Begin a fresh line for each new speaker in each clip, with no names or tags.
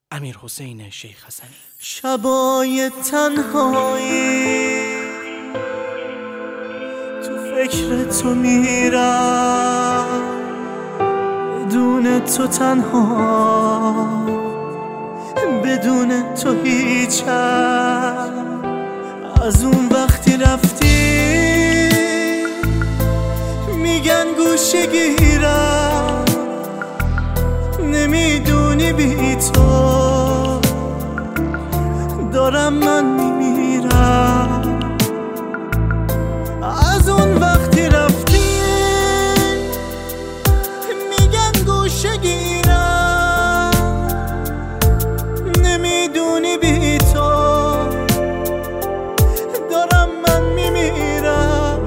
امیرحسین شیخ حسنی.
شبای تنهایی تو فکر تو میرم، بدون تو تنها، بدون تو هیچم. از اون وقتی رفتی میگن گوشه گیرم، نمیدونی بی تو دارم من میمیرم. از اون وقتی رفتی میگن گوشه گیرم، نمیدونی بی تو دارم من میمیرم.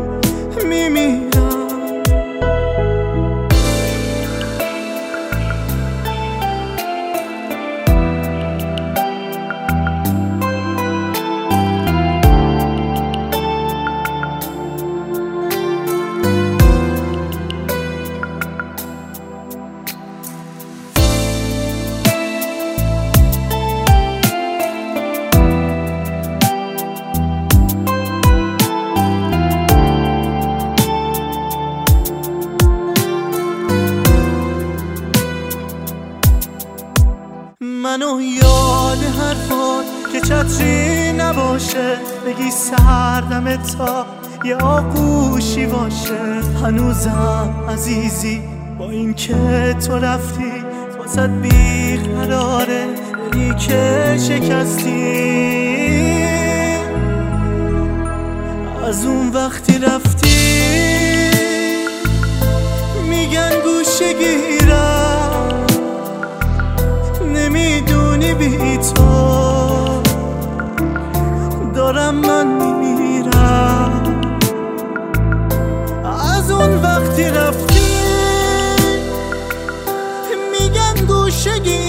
منو یاد حرفات که چتری نباشه، بگی سردم تا یه آغوشی باشه. هنوزم عزیزی با این که تو رفتی، واسه بیقراره دلی که شکستی. از اون وقتی رفتی میگن گوشه گیرم، نمیدونی بی تو دارم من میمیرم. از اون وقتی رفتی میگن گوشه گیرم،